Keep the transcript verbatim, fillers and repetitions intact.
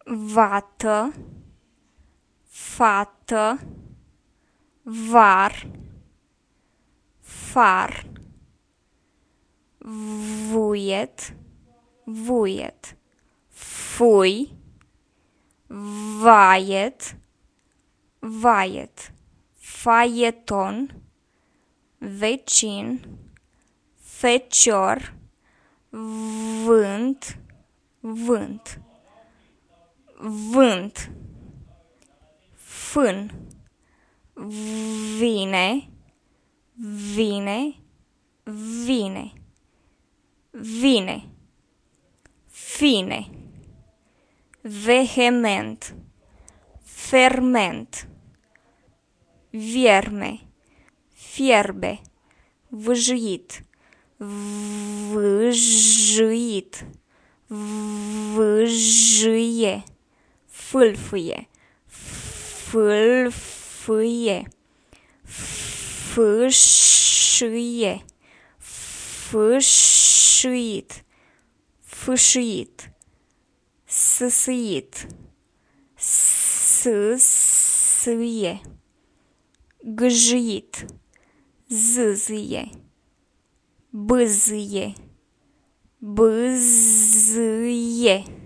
vată, fată, var, far, vuiet, vuiet, fui, vaiet, vaiet, faieton, vecin, fecior, vânt, vânt, vânt, fân, vine, vine, vine, vine, fine, vehement, ferment, vierme, fierbe, vâjuit, vâjuit, vâjâie, fâlfâie, fâlfâie, fâșâie, fâșâit, fâșâit, sâsâit, sâsâie, gâjâit, zâzâie, bâzâie, bâzâie.